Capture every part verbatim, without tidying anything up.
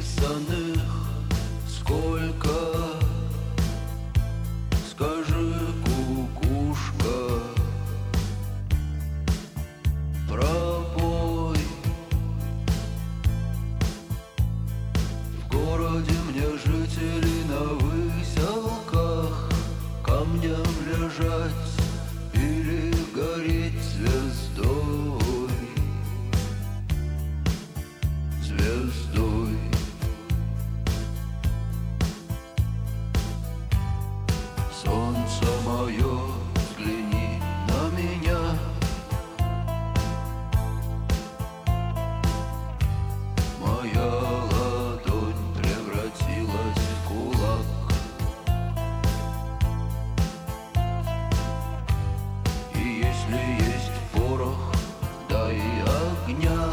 написанных сколько? Скажи, кукушка, пропой. В городе мне жители на выселках камнем лежать или гореть звездой, звездой. Солнце мое, взгляни на меня. Моя ладонь превратилась в кулак, и если есть порох, дай огня.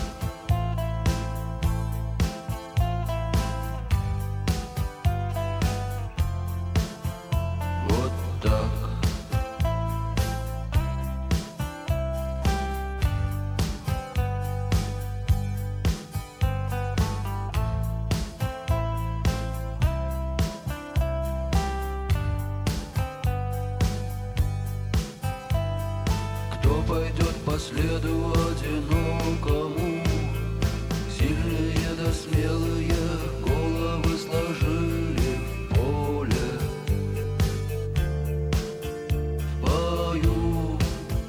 Вот так. Кто пойдет по следу одинокому? Сильные да смелые головы сложили в поле, в бою.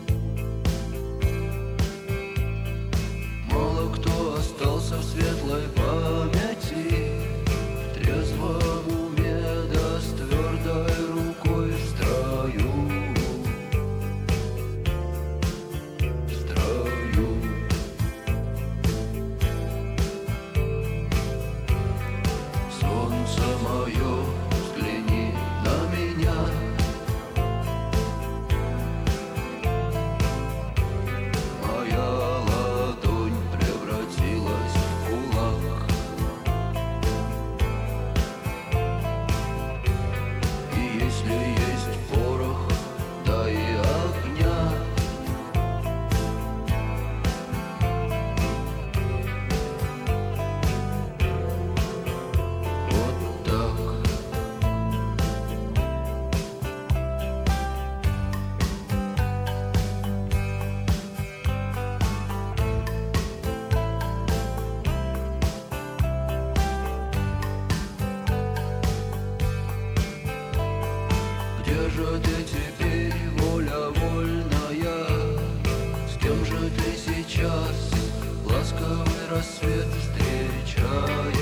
Мало кто остался в светлой памяти, в трезвом уме да с твердой рукой в строю. Солнце мое, взгляни на меня. Моя ладонь превратилась в кулак, и если есть порох, дай огня. Вот так. Где же ты теперь, воля вольная? С кем же ты сейчас ласковый рассвет встречаешь?